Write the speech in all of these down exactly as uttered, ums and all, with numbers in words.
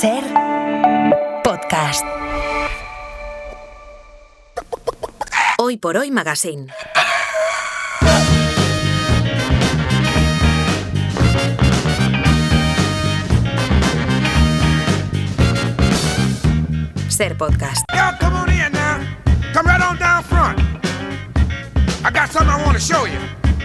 Ser podcast. Hoy por hoy Magazine. Ser podcast. Yo, come on in now. Come right on down front. I got something I want to show you.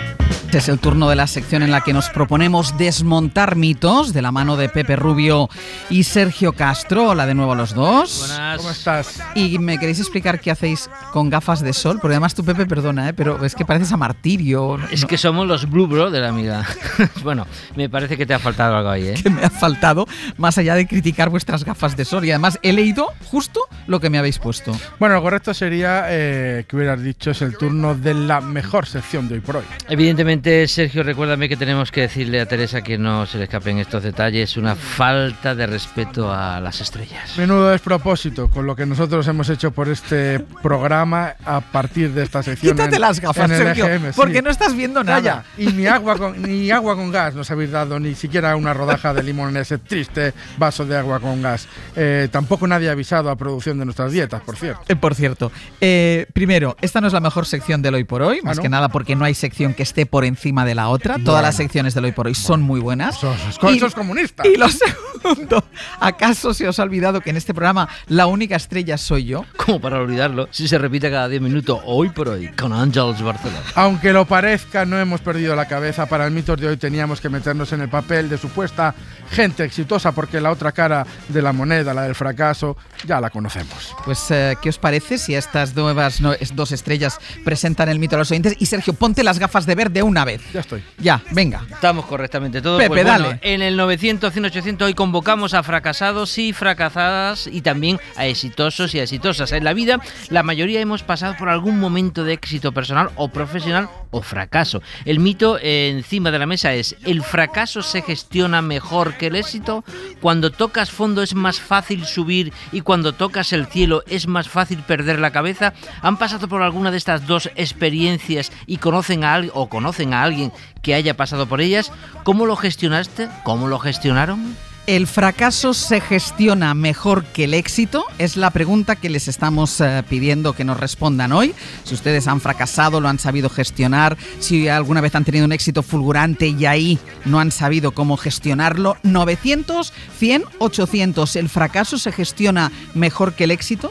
Es el turno de la sección en la que nos proponemos desmontar mitos de la mano de Pepe Rubio y Sergio Castro. Hola de nuevo a los dos. Buenas. ¿Cómo estás? ¿Y me queréis explicar qué hacéis con gafas de sol? Porque además tú, Pepe, perdona, ¿eh? pero es que pareces a Martirio. Es no, que somos los Blue Bro de la amiga. Bueno, me parece que te ha faltado algo ahí, ¿eh? que me ha faltado, más allá de criticar vuestras gafas de sol. Y además he leído justo lo que me habéis puesto. Bueno, lo correcto sería eh, que hubieras dicho es el turno de la mejor sección de hoy por hoy. Evidentemente, Sergio, recuérdame que tenemos que decirle a Teresa que no se le escapen estos detalles. Una falta de respeto a las estrellas. Menudo despropósito con lo que nosotros hemos hecho por este programa a partir de esta sección. Quítate en, las gafas, en el Sergio, E G M, sí. porque no estás viendo nada. Calla, y ni agua, con, ni agua con gas nos habéis dado, ni siquiera una rodaja de limón en ese triste vaso de agua con gas. Eh, tampoco nadie ha avisado a producción de nuestras dietas, por cierto. Eh, por cierto, eh, primero, esta no es la mejor sección del Hoy por Hoy, más ¿Ah, no? que nada porque no hay sección que esté por encima de la otra. Bueno. Todas las secciones del Hoy por Hoy son muy buenas. Sos, sos, Y- sos comunista. Y lo segundo, ¿acaso se os ha olvidado que en este programa la única estrella soy yo? Como para olvidarlo, si se repite cada diez minutos, Hoy por Hoy, con Àngels Barcelona. Aunque lo parezca, no hemos perdido la cabeza. Para el mitos de hoy teníamos que meternos en el papel de supuesta gente exitosa, porque la otra cara de la moneda, la del fracaso, ya la conocemos. Pues, eh, ¿qué os parece si estas nuevas no, es- dos estrellas presentan el mito a los oyentes? Y Sergio, ponte las gafas de ver de una vez. Ya estoy. Ya, venga. Estamos correctamente todos. Pepe, Pues bueno, dale. en el novecientos, cien, ochocientos hoy convocamos a fracasados y fracasadas y también a exitosos y a exitosas. En la vida, la mayoría hemos pasado por algún momento de éxito personal o profesional o fracaso. El mito eh, encima de la mesa es: ¿el fracaso se gestiona mejor que el éxito? Cuando tocas fondo es más fácil subir y cuando tocas el cielo es más fácil perder la cabeza. ¿Han pasado por alguna de estas dos experiencias y conocen a alguien o conocen a alguien que haya pasado por ellas? ¿Cómo lo gestionaste? ¿Cómo lo gestionaron? ¿El fracaso se gestiona mejor que el éxito? Es la pregunta que les estamos eh, pidiendo que nos respondan hoy. Si ustedes han fracasado, lo han sabido gestionar, si alguna vez han tenido un éxito fulgurante y ahí no han sabido cómo gestionarlo. novecientos, cien, ochocientos. ¿El fracaso se gestiona mejor que el éxito?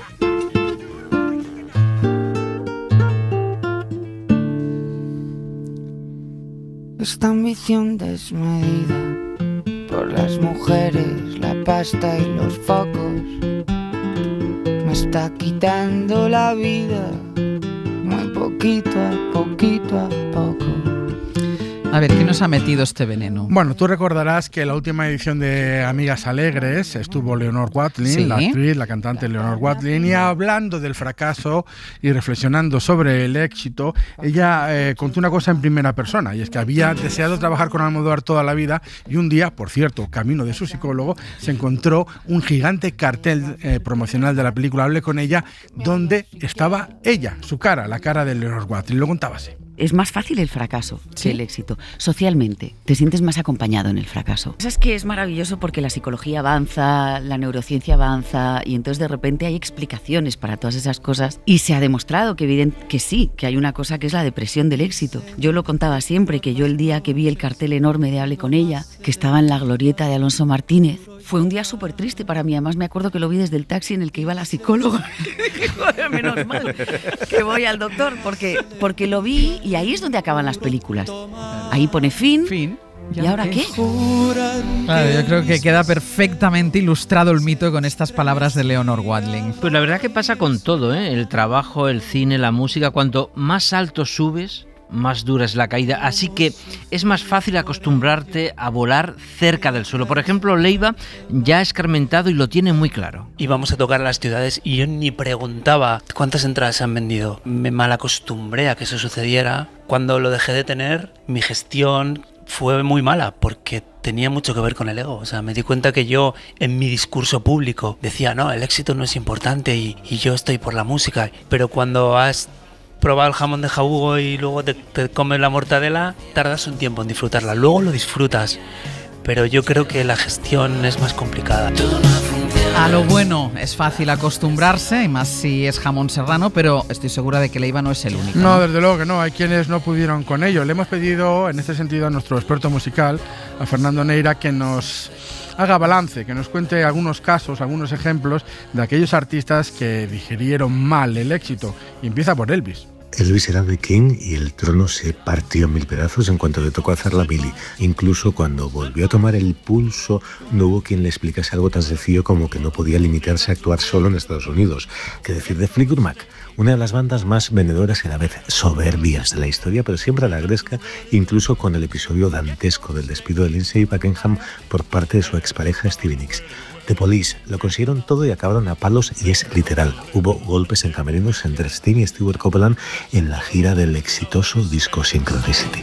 Esta ambición desmedida por las mujeres, la pasta y los focos me está quitando la vida, muy poquito a poquito a poco. A ver, ¿qué nos ha metido este veneno? Bueno, tú recordarás que en la última edición de Amigas Alegres estuvo Leonor Watling, Sí. la actriz, la cantante Leonor Watling, y hablando del fracaso y reflexionando sobre el éxito, ella eh, contó una cosa en primera persona, y es que había deseado trabajar con Almodóvar toda la vida, y un día, por cierto, camino de su psicólogo, se encontró un gigante cartel eh, promocional de la película Hablé con ella, donde estaba ella, su cara, la cara de Leonor Watling. Lo contaba así. Es más fácil el fracaso ¿Sí? que el éxito. Socialmente, te sientes más acompañado en el fracaso. Es que es maravilloso porque la psicología avanza, la neurociencia avanza y entonces de repente hay explicaciones para todas esas cosas y se ha demostrado que, evident- que sí, que hay una cosa que es la depresión del éxito. Yo lo contaba siempre, que yo el día que vi el cartel enorme de Hablé con ella, que estaba en la glorieta de Alonso Martínez, fue un día súper triste para mí. Además me acuerdo que lo vi desde el taxi en el que iba la psicóloga. Y dije, joder, menos mal que voy al doctor, porque, porque lo vi y ahí es donde acaban las películas. Ahí pone fin. Fin. ¿Y ahora qué? Claro, yo creo que queda perfectamente ilustrado el mito con estas palabras de Leonor Watling. Pues la verdad que pasa con todo, ¿eh? El trabajo, el cine, la música. Cuanto más alto subes, más dura es la caída, así que es más fácil acostumbrarte a volar cerca del suelo. Por ejemplo, Leiva ya ha escarmentado y lo tiene muy claro. Íbamos a tocar a las ciudades y yo ni preguntaba cuántas entradas se han vendido. Me malacostumbré a que eso sucediera. Cuando lo dejé de tener, mi gestión fue muy mala porque tenía mucho que ver con el ego. O sea, me di cuenta que yo en mi discurso público decía, no, el éxito no es importante y, y yo estoy por la música. Pero cuando has probado el jamón de jabugo y luego te, te comes la mortadela, tardas un tiempo en disfrutarla. Luego lo disfrutas, pero yo creo que la gestión es más complicada. Tú no fumas A lo bueno es fácil acostumbrarse, y más si es jamón serrano, pero estoy segura de que Leiva no es el único. No, ¿no? desde luego que no, hay quienes no pudieron con ello. Le hemos pedido, en este sentido, a nuestro experto musical, a Fernando Neira, que nos haga balance, que nos cuente algunos casos, algunos ejemplos de aquellos artistas que digirieron mal el éxito. Y empieza por Elvis. Elvis era de King y el trono se partió en mil pedazos en cuanto le tocó hacer la mili. Incluso cuando volvió a tomar el pulso, no hubo quien le explicase algo tan sencillo como que no podía limitarse a actuar solo en Estados Unidos. ¿Qué decir de Fleetwood Mac? Una de las bandas más vendedoras y a la vez soberbias de la historia, pero siempre a la gresca, incluso con el episodio dantesco del despido de Lindsey Buckingham por parte de su expareja Stevie Nicks. The Police lo consiguieron todo y acabaron a palos, y es literal. Hubo golpes en camerinos entre Sting y Stewart Copeland en la gira del exitoso disco Synchronicity.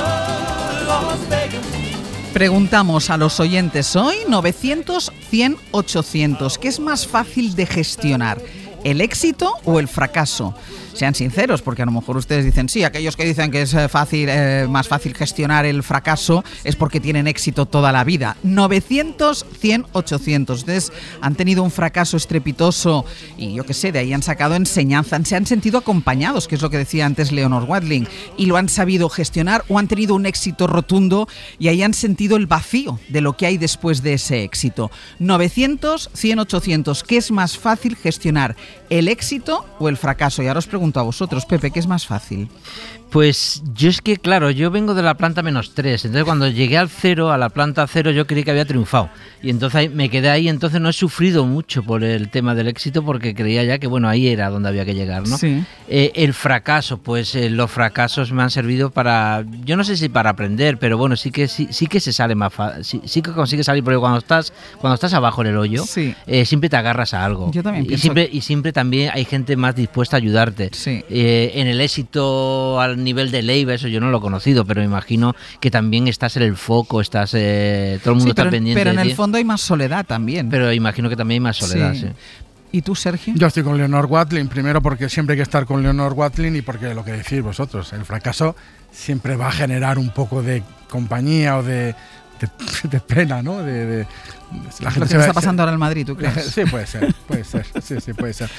Preguntamos a los oyentes hoy, novecientos, cien, ochocientos, ¿qué es más fácil de gestionar? ¿El éxito o el fracaso? Sean sinceros, porque a lo mejor ustedes dicen, sí, aquellos que dicen que es fácil, eh, más fácil gestionar el fracaso es porque tienen éxito toda la vida. novecientos, cien, ochocientos. Ustedes han tenido un fracaso estrepitoso y yo qué sé, de ahí han sacado enseñanza, se han sentido acompañados, que es lo que decía antes Leonor Watling, y lo han sabido gestionar, o han tenido un éxito rotundo y ahí han sentido el vacío de lo que hay después de ese éxito. novecientos, cien, ochocientos. ¿Qué es más fácil gestionar? ¿El éxito o el fracaso? Y ahora os pregunto a vosotros, Pepe, ¿qué es más fácil? Pues yo es que, claro, yo vengo de la planta menos tres, entonces cuando llegué al cero, a la planta cero, yo creí que había triunfado. Y entonces me quedé ahí, entonces no he sufrido mucho por el tema del éxito porque creía ya que, bueno, ahí era donde había que llegar, ¿no? Sí. Eh, el fracaso, pues eh, los fracasos me han servido para, yo no sé si para aprender, pero bueno, sí que sí, sí que se sale más fácil, sí, sí que consigues salir, porque cuando estás, cuando estás abajo en el hoyo, Sí. eh, siempre te agarras a algo. Yo también y pienso siempre, y siempre también hay gente más dispuesta a ayudarte. Sí. Eh, en el éxito al nivel de Leiva, eso yo no lo he conocido, pero me imagino que también estás en el foco, estás eh, todo el mundo Sí, pero, está pendiente pero en de el ti. fondo hay más soledad también. Pero imagino que también hay más soledad, Sí. sí. ¿Y tú, Sergio? Yo estoy con Leonor Watling, primero porque siempre hay que estar con Leonor Watling y porque lo que decís vosotros, el fracaso siempre va a generar un poco de compañía o de, de, de pena, ¿no? De, de, la Lo que se le va- está pasando se- ahora en Madrid, ¿tú crees? Sí, puede ser, puede ser, sí, sí, puede ser.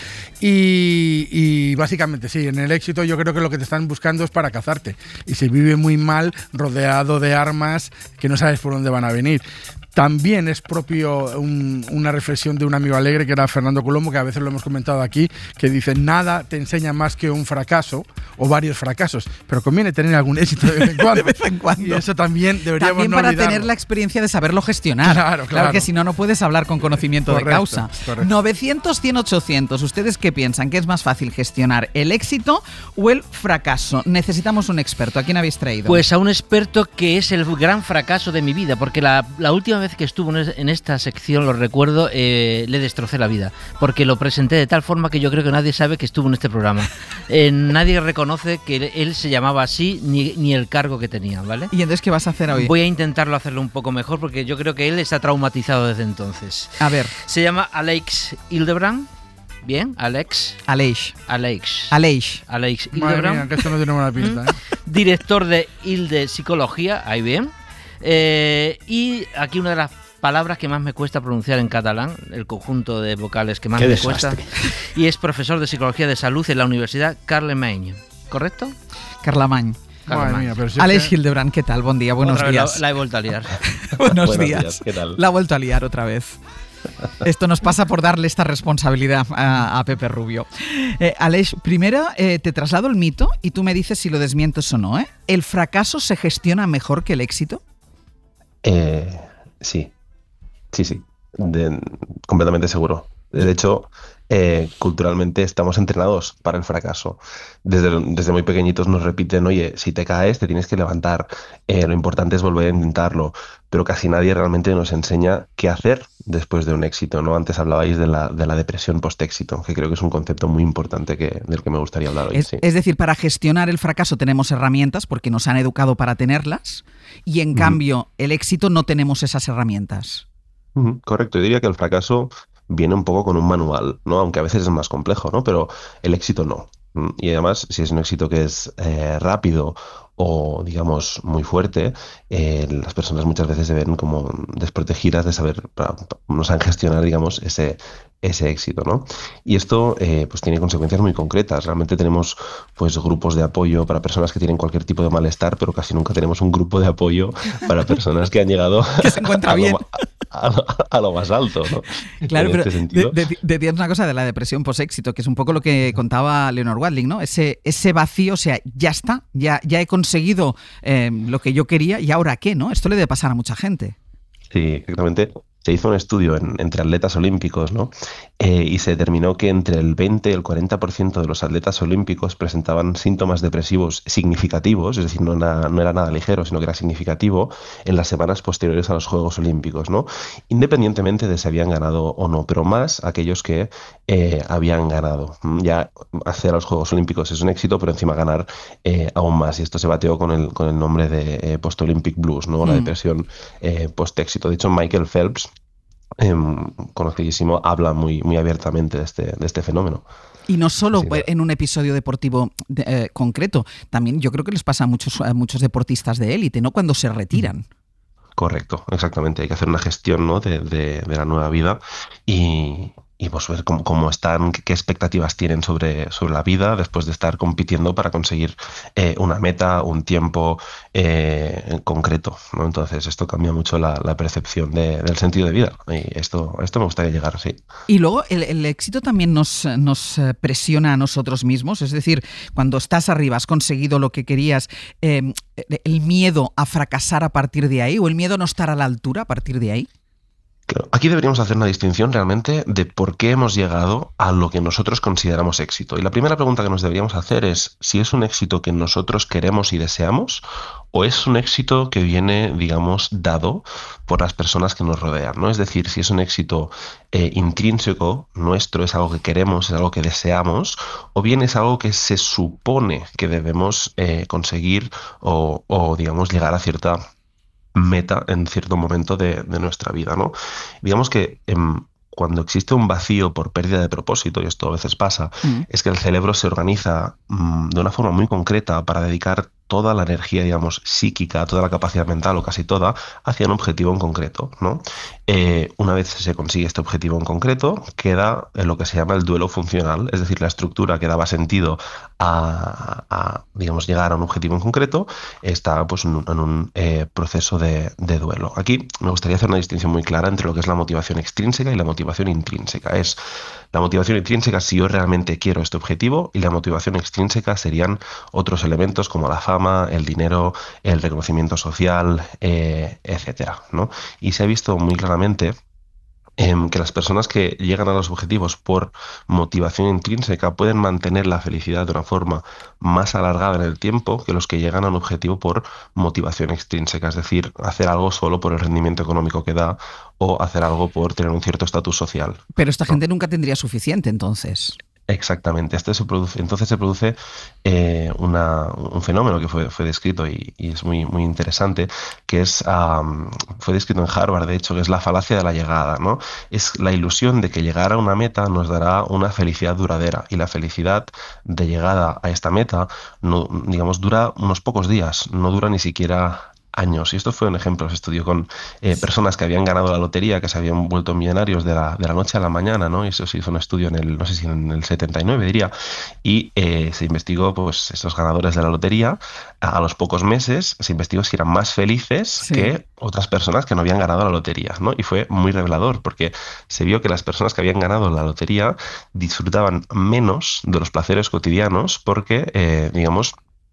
Y, y básicamente sí, en el éxito yo creo que lo que te están buscando es para cazarte. Y se vive muy mal rodeado de armas que no sabes por dónde van a venir. También es propio un, una reflexión de un amigo alegre que era Fernando Colombo, que a veces lo hemos comentado aquí, que dice, nada te enseña más que un fracaso o varios fracasos, pero conviene tener algún éxito de vez en cuando. De vez en cuando. Y eso también deberíamos También no para olvidarlo. tener la experiencia de saberlo gestionar. Claro, claro. que si no, no puedes hablar con conocimiento Correcto, de causa. correcto. novecientos, cien, ochocientos. ¿Ustedes qué piensan? ¿Qué es más fácil gestionar? ¿El éxito o el fracaso? Necesitamos un experto. ¿A quién habéis traído? Pues a un experto que es el gran fracaso de mi vida, porque la, la última vez que estuvo en esta sección, lo recuerdo, eh, le destrocé la vida, porque lo presenté de tal forma que yo creo que nadie sabe que estuvo en este programa. Eh, nadie reconoce que él se llamaba así, ni, ni el cargo que tenía, ¿vale? ¿Y entonces qué vas a hacer hoy? Voy a intentarlo hacerlo un poco mejor, porque yo creo que él está traumatizado desde entonces. A ver, Se llama Alex Hildebrand. Bien, Alex. Aleix. Alex. Aleix. Alex Madre Hildebrand. mía, que esto no tiene buena pinta, ¿eh? Director de Hilde Psicología, ahí bien. Eh, y aquí una de las palabras que más me cuesta pronunciar en catalán, el conjunto de vocales que más Qué me desastre. cuesta, y es profesor de Psicología de Salud en la Universidad Carlemany, ¿correcto? Carlamany. Madre mía, pero si es Aleix que- Hildebrand, ¿qué tal? Buen día, buenos Otra vez días. La, la he vuelto a liar. Buenos, Buenos días. días, ¿qué tal? La ha vuelto a liar otra vez. Esto nos pasa por darle esta responsabilidad a, a Pepe Rubio. Eh, Aleix, primero eh, te traslado el mito y tú me dices si lo desmientes o no, ¿eh? ¿El fracaso se gestiona mejor que el éxito? Eh, sí, sí, sí, de- completamente seguro. De hecho, eh, culturalmente estamos entrenados para el fracaso. Desde, desde muy pequeñitos nos repiten, oye, si te caes te tienes que levantar, eh, lo importante es volver a intentarlo, pero casi nadie realmente nos enseña qué hacer después de un éxito, ¿no? Antes hablabais de la, de la depresión post-éxito, que creo que es un concepto muy importante que, del que me gustaría hablar hoy. Es, sí. es decir, para gestionar el fracaso tenemos herramientas porque nos han educado para tenerlas y en Ujú. cambio el éxito no tenemos esas herramientas. Ujú, correcto, yo diría que el fracaso viene un poco con un manual, ¿no? Aunque a veces es más complejo, ¿no? Pero el éxito no. Y además, si es un éxito que es eh, rápido o, digamos, muy fuerte, eh, las personas muchas veces se ven como desprotegidas de saber, para- pa- no saben gestionar, digamos, ese, ese éxito, ¿no? Y esto eh, pues tiene consecuencias muy concretas. Realmente tenemos pues grupos de apoyo para personas que tienen cualquier tipo de malestar, pero casi nunca tenemos un grupo de apoyo para personas que han llegado Que se encuentra a, lo, bien. ma- a, lo, a lo más alto, ¿no? Claro, En pero este sentido. de- de- decías una cosa de la depresión poséxito, que es un poco lo que contaba Leonor Watling, ¿no? Ese, ese vacío, o sea, ya está, ya, ya he conseguido eh, lo que yo quería, ¿y ahora qué, no? Esto le debe pasar a mucha gente. Sí, exactamente. Se hizo un estudio en- entre atletas olímpicos, ¿no? Eh, y se determinó que entre el veinte y el cuarenta por ciento de los atletas olímpicos presentaban síntomas depresivos significativos, es decir, no era, no era nada ligero, sino que era significativo, en las semanas posteriores a los Juegos Olímpicos, ¿no? Independientemente de si habían ganado o no, pero más aquellos que eh, habían ganado. Mm, Ya hacer los Juegos Olímpicos es un éxito, pero encima ganar eh, aún más. Y esto se bateó con el, con el nombre de eh, Post-Olympic Blues, ¿no? La Mm. depresión eh, post-éxito. De hecho, Michael Phelps, em, conocidísimo, habla muy, muy abiertamente de este, de este fenómeno. Y no solo Sí, pues, en un episodio deportivo de- eh, concreto, también yo creo que les pasa a muchos, a muchos deportistas de élite, ¿no? Cuando se retiran. Correcto, exactamente. Hay que hacer una gestión, ¿no? de, de- de la nueva vida y, y pues ver cómo, cómo están, qué, qué expectativas tienen sobre, sobre la vida después de estar compitiendo para conseguir eh, una meta, un tiempo eh, en concreto, ¿no? Entonces esto cambia mucho la, la percepción de- del sentido de vida y esto, a esto me gustaría llegar, sí. Y luego el, el éxito también nos, nos eh, presiona a nosotros mismos, es decir, cuando estás arriba, has conseguido lo que querías, eh, el miedo a fracasar a partir de ahí o el miedo a no estar a la altura a partir de ahí. Claro, aquí deberíamos hacer una distinción realmente de por qué hemos llegado a lo que nosotros consideramos éxito. Y la primera pregunta que nos deberíamos hacer es si es un éxito que nosotros queremos y deseamos o es un éxito que viene, digamos, dado por las personas que nos rodean, ¿no? Es decir, si es un éxito eh, intrínseco nuestro, es algo que queremos, es algo que deseamos, o bien es algo que se supone que debemos eh, conseguir o, o, digamos, llegar a cierta meta en cierto momento de, de nuestra vida, ¿no? Digamos que em, cuando existe un vacío por pérdida de propósito, y esto a veces pasa, Mm. es que el cerebro se organiza mm, de una forma muy concreta para dedicar toda la energía, digamos, psíquica, toda la capacidad mental o casi toda, hacia un objetivo en concreto, ¿no? Eh, una vez se consigue este objetivo en concreto, queda en lo que se llama el duelo funcional, es decir, la estructura que daba sentido a, a, digamos, llegar a un objetivo en concreto, está pues en un, en un, eh, proceso de, de duelo. Aquí me gustaría hacer una distinción muy clara entre lo que es la motivación extrínseca y la motivación intrínseca. Es la motivación intrínseca si yo realmente quiero este objetivo y la motivación extrínseca serían otros elementos como la fama, el dinero, el reconocimiento social, eh, etcétera, ¿no? Y se ha visto muy claramente em, que las personas que llegan a los objetivos por motivación intrínseca pueden mantener la felicidad de una forma más alargada en el tiempo que los que llegan a un objetivo por motivación extrínseca, es decir, hacer algo solo por el rendimiento económico que da o hacer algo por tener un cierto estatus social. Pero esta gente nunca tendría suficiente, entonces. Exactamente, este se produce, entonces se produce eh, una, un fenómeno que fue, fue descrito y, y es muy, muy interesante, que es um, fue descrito en Harvard, de hecho, que es la falacia de la llegada, ¿no? Es la ilusión de que llegar a una meta nos dará una felicidad duradera y la felicidad de llegada a esta meta, no, digamos, dura unos pocos días, no dura ni siquiera años. Y esto fue un ejemplo, se estudió con eh, personas que habían ganado la lotería, que se habían vuelto millonarios de la, de la noche a la mañana, ¿no? Y eso se hizo un estudio en el, no sé si en el setenta y nueve, diría, y eh, se investigó, pues, estos ganadores de la lotería, a, a los pocos meses se investigó si eran más felices Sí. que otras personas que no habían ganado la lotería, ¿no? Y fue muy revelador, porque se vio que las personas que habían ganado la lotería disfrutaban menos de los placeres cotidianos porque, eh, digamos,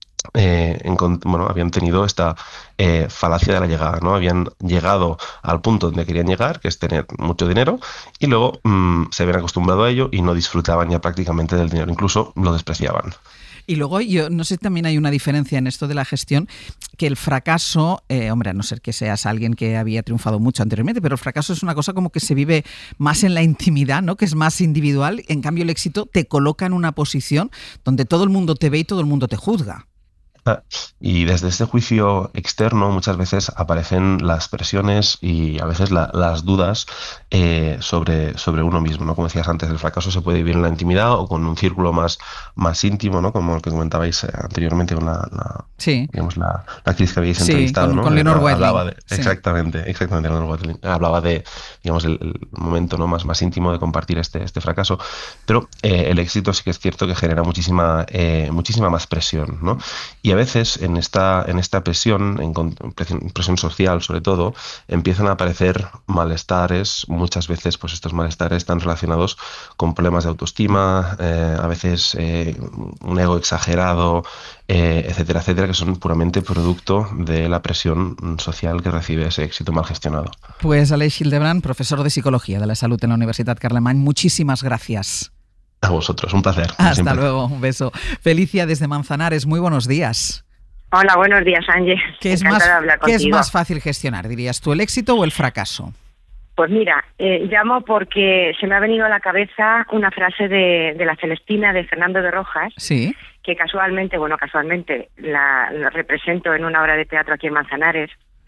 eh, encont- bueno, habían tenido esta eh, falacia de la llegada, ¿no? Habían llegado al punto donde querían llegar, que es tener mucho dinero, y luego mm, se habían acostumbrado a ello y no disfrutaban ya prácticamente del dinero, incluso lo despreciaban. Y luego yo no sé si también hay una diferencia en esto de la gestión, que el fracaso, eh, hombre, a no ser que seas alguien que había triunfado mucho anteriormente, pero el fracaso es una cosa como que se vive más en la intimidad, ¿no? Que es más individual. En cambio, el éxito te coloca en una posición donde todo el mundo te ve y todo el mundo te juzga. Y desde este juicio externo muchas veces aparecen las presiones y a veces la, las dudas eh, sobre, sobre uno mismo, ¿no? Como decías antes, el fracaso se puede vivir en la intimidad o con un círculo más, más íntimo, ¿no? Como el que comentabais anteriormente con la, la, sí. digamos, la, la actriz que habéis sí, entrevistado, con, ¿no? con Leonor Watling. Hablaba de, sí. Exactamente, exactamente, Leonor Watling. Hablaba de, digamos, el, el momento, ¿no? más, más íntimo de compartir este, este fracaso. Pero eh, el éxito sí que es cierto que genera muchísima, eh, muchísima más presión, ¿no? Y a veces en esta, en esta presión, en presión, presión social sobre todo, empiezan a aparecer malestares. Muchas veces pues estos malestares están relacionados con problemas de autoestima, eh, a veces eh, un ego exagerado, eh, etcétera, etcétera, que son puramente producto de la presión social que recibe ese éxito mal gestionado. Pues Aleix Hildebrand, profesor de Psicología de la Salud en la Universidad Carlemany, muchísimas gracias. A vosotros, un placer. Hasta siempre. luego, un beso. Felicia desde Manzanares, muy buenos días. Hola, buenos días, Ángel. ¿Qué es, más, ¿Qué es más fácil gestionar, dirías tú, el éxito o el fracaso? Pues mira, eh, llamo porque se me ha venido a la cabeza una frase de, de la Celestina de Fernando de Rojas, sí. que casualmente, bueno, casualmente la, la represento en una obra de teatro aquí en Manzanares,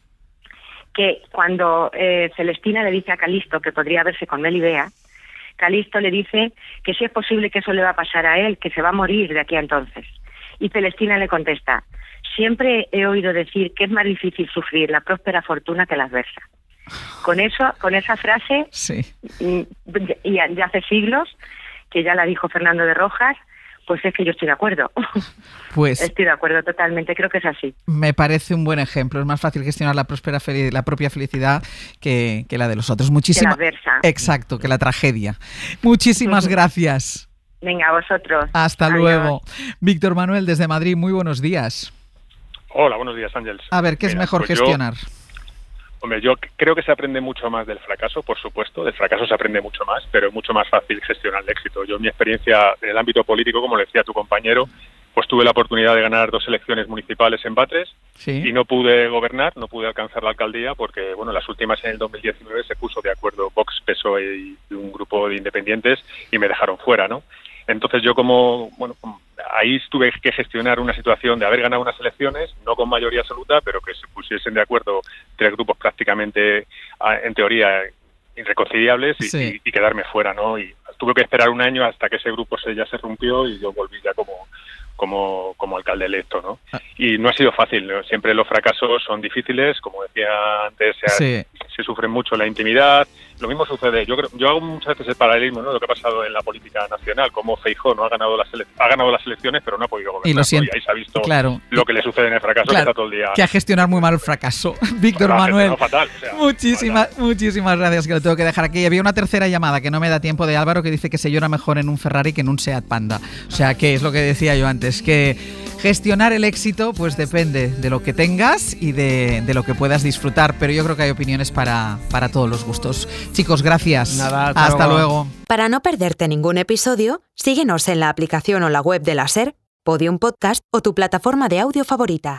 que cuando eh, Celestina le dice a Calisto que podría verse con Melibea, Calisto le dice que si es posible que eso le va a pasar a él, que se va a morir de aquí a entonces. Y Celestina le contesta, siempre he oído decir que es más difícil sufrir la próspera fortuna que la adversa. Con eso, con esa frase, sí. y ya hace siglos, que ya la dijo Fernando de Rojas, pues es que yo estoy de acuerdo. Pues estoy de acuerdo totalmente, creo que es así. Me parece un buen ejemplo. Es más fácil gestionar la próspera fel- la propia felicidad que, que la de los otros. Muchísimas. Que la adversa. Exacto, que la tragedia. Muchísimas gracias. Venga, a vosotros. Hasta Adiós. luego. Víctor Manuel desde Madrid, muy buenos días. Hola, buenos días, Ángels. A ver, ¿qué Mira, es mejor pues gestionar? Yo, hombre, yo creo que se aprende mucho más del fracaso, por supuesto. Del fracaso se aprende mucho más, pero es mucho más fácil gestionar el éxito. Yo, en mi experiencia en el ámbito político, como le decía tu compañero, pues tuve la oportunidad de ganar dos elecciones municipales en Batres, sí. y no pude gobernar, no pude alcanzar la alcaldía porque, bueno, las últimas en el dos mil diecinueve se puso de acuerdo Vox, P S O E y un grupo de independientes y me dejaron fuera, ¿no? Entonces yo como, bueno, ahí tuve que gestionar una situación de haber ganado unas elecciones, no con mayoría absoluta, pero que se pusiesen de acuerdo tres grupos prácticamente, en teoría, irreconciliables y, sí. y, y quedarme fuera, ¿no? Y tuve que esperar un año hasta que ese grupo se, ya se rompió y yo volví ya como... como como alcalde electo, ¿no? Y no ha sido fácil, ¿no? Siempre los fracasos son difíciles, como decía antes, se, sí. se sufre mucho la intimidad. Lo mismo sucede, yo creo, yo hago muchas veces el paralelismo, ¿no? Lo que ha pasado en la política nacional, como Feijóo no ha ganado las ele- ha ganado las elecciones, pero no ha podido gobernar. Y lo siento. ¿no? Y ahí se ha visto claro. lo que le sucede en el fracaso, claro. que está todo el día. Que a gestionar muy mal el fracaso. Víctor bueno, Manuel, no, fatal, o sea, muchísimas, fatal. muchísimas gracias, que lo tengo que dejar aquí. Había una tercera llamada que no me da tiempo de Álvaro, que dice que se llora mejor en un Ferrari que en un Seat Panda. O sea, que es lo que decía yo antes, que gestionar el éxito pues depende de lo que tengas y de, de lo que puedas disfrutar, pero yo creo que hay opiniones para, para todos los gustos. Chicos, gracias. Nada, hasta, hasta luego. luego. Para no perderte ningún episodio, síguenos en la aplicación o la web de la SER, Podium Podcast o tu plataforma de audio favorita.